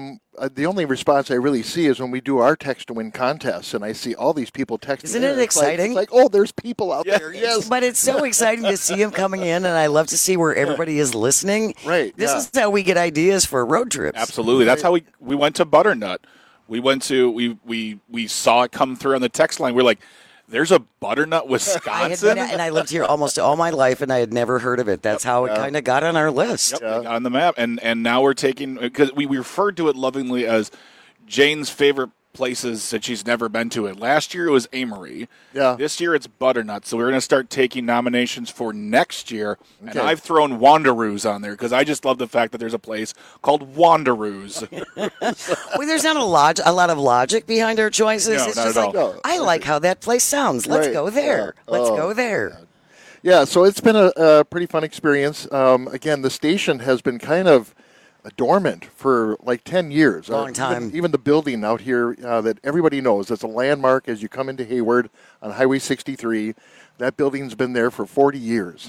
The only response I really see is when we do our text to win contests, and I see all these people texting. Isn't it exciting? It's like, oh, there's people out there. Yes, but it's so exciting to see them coming in, and I love to see where everybody is listening. Right. This is how we get ideas for road trips. Absolutely. That's how we went to Butternut. We went to we saw it come through on the text line. We're like, there's a Butternut, Wisconsin? And I lived here almost all my life, and I had never heard of it. That's how it kind of got on our list. Yep, it got on the map. And now we're taking, because we referred to it lovingly as Jane's favorite places that she's never been to. It last year it was Amory. Yeah. This year it's Butternut. So we're going to start taking nominations for next year. Okay. And I've thrown Wanderoos on there because I just love the fact that there's a place called Wanderoos. Well, there's not a lot of logic behind our choices. No, it's not just at like, all. I like how that place sounds. Let's Right. go there. Yeah. Let's Oh, go there. Yeah, so it's been a pretty fun experience. Again, the station has been kind of dormant for like 10 years. Long time. Even the building out here that everybody knows, it's a landmark as you come into Hayward on Highway 63. That building's been there for 40 years.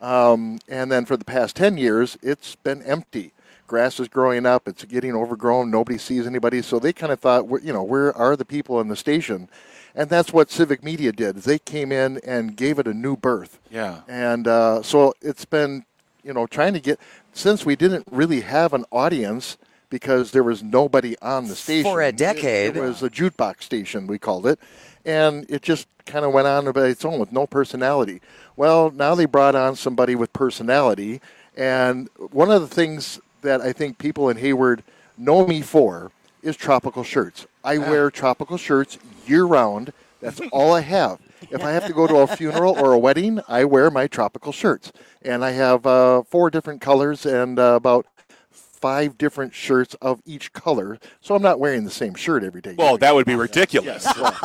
And then for the past 10 years, it's been empty. Grass is growing up. It's getting overgrown. Nobody sees anybody. So they kind of thought, where are the people in the station? And that's what Civic Media did. They came in and gave it a new birth. Yeah. And so it's been, trying to get, since we didn't really have an audience because there was nobody on the station. For a decade. It was a jukebox station, we called it. And it just kind of went on by its own with no personality. Well, now they brought on somebody with personality. And one of the things that I think people in Hayward know me for is tropical shirts. I wear tropical shirts year-round. That's all I have. If I have to go to a funeral or a wedding, I wear my tropical shirts. And I have 4 different colors and about 5 different shirts of each color. So I'm not wearing the same shirt every day. Well, that would be ridiculous.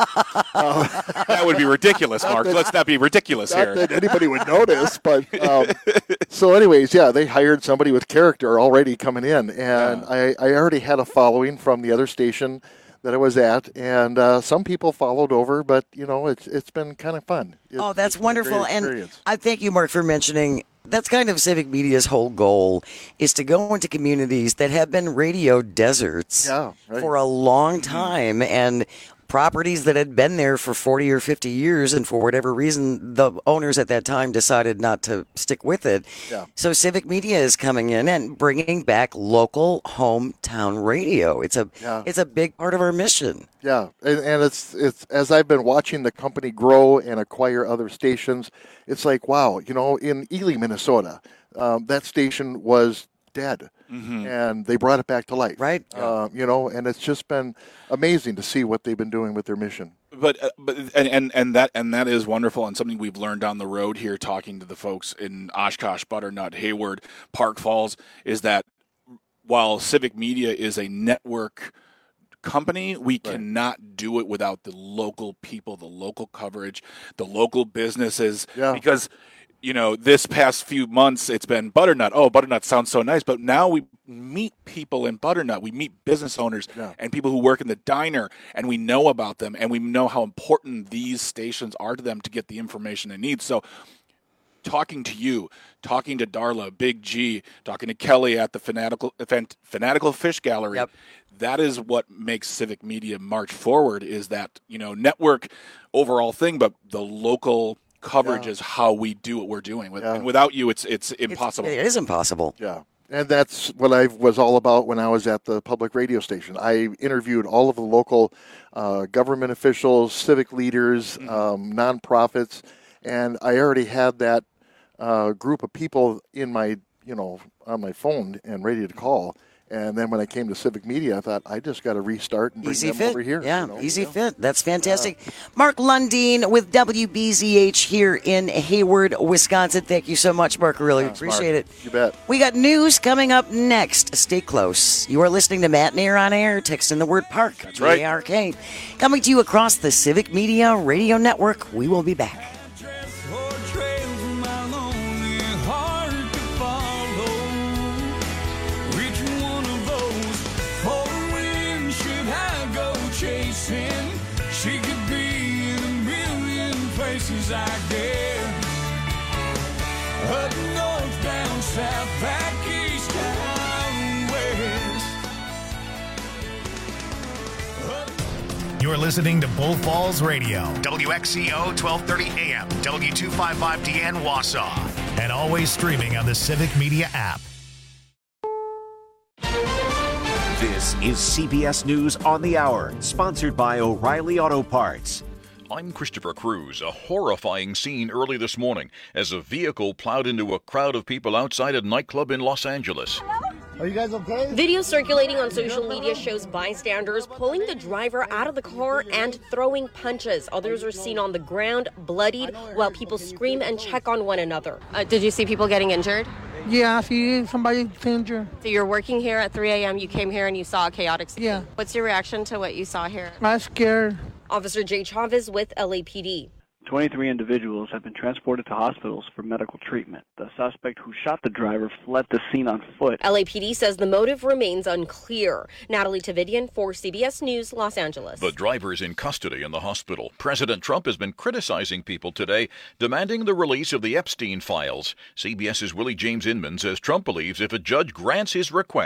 That would be ridiculous, Mark. Let's not be ridiculous Not here. that anybody would notice, but so anyways, they hired somebody with character already coming in. And I already had a following from the other station that I was at, and some people followed over, but it's been kind of fun. That's wonderful. Great And experience. I thank you, Mark, for mentioning that's kind of Civic Media's whole goal is to go into communities that have been radio deserts for a long time, and properties that had been there for 40 or 50 years, and for whatever reason, the owners at that time decided not to stick with it. Yeah. So Civic Media is coming in and bringing back local hometown radio. It's a big part of our mission. Yeah, and it's as I've been watching the company grow and acquire other stations, it's like, wow, in Ely, Minnesota, that station was dead. And they brought it back to life. Right. And it's just been amazing to see what they've been doing with their mission. But that is wonderful, and something we've learned down the road here, talking to the folks in Oshkosh, Butternut, Hayward, Park Falls, is that while Civic Media is a network company, we cannot do it without the local people, the local coverage, the local businesses, because this past few months, it's been butternut. Oh, butternut sounds so nice. But now we meet people in butternut. We meet business owners and people who work in the diner, and we know about them, and we know how important these stations are to them to get the information they need. So talking to you, talking to Darla, Big G, talking to Kelly at the Fanatical Fish Gallery, that is what makes Civic Media march forward, is that, network overall thing, but the local coverage is how we do what we're doing. And without you, it's impossible. It is impossible. Yeah. And that's what I was all about when I was at the public radio station. I interviewed all of the local government officials, civic leaders, nonprofits, and I already had that group of people in my, on my phone and ready to call. And then when I came to Civic Media, I thought, I just got to restart and bring them over here. Yeah, easy fit. That's fantastic. Mark Lundeen with WBZH here in Hayward, Wisconsin. Thank you so much, Mark. Really appreciate it. You bet. We got news coming up next. Stay close. You are listening to Matt Nair on Air. Text in the word park. That's right. P-A-R-K. Coming to you across the Civic Media Radio Network. We will be back. She could be in a million places, I guess. Up north, down south, back east, down west. You're listening to Bull Falls Radio, WXCO 1230 AM, W255DN Wausau, and always streaming on the Civic Media app. This is CBS News on the Hour, sponsored by O'Reilly Auto Parts. I'm Christopher Cruz. A horrifying scene early this morning as a vehicle plowed into a crowd of people outside a nightclub in Los Angeles. Are you guys okay? Video circulating on social media shows bystanders pulling the driver out of the car and throwing punches. Others are seen on the ground, bloodied, while people scream and check on one another. Did you see people getting injured? Yeah, I see somebody injured. So you're working here at 3 a.m., you came here and you saw a chaotic scene. Yeah. What's your reaction to what you saw here? I'm scared. Officer Jay Chavez with LAPD. 23 individuals have been transported to hospitals for medical treatment. The suspect who shot the driver fled the scene on foot. LAPD says the motive remains unclear. Natalie Tavidian for CBS News, Los Angeles. The driver is in custody in the hospital. President Trump has been criticizing people today, demanding the release of the Epstein files. CBS's Willie James Inman says Trump believes if a judge grants his request,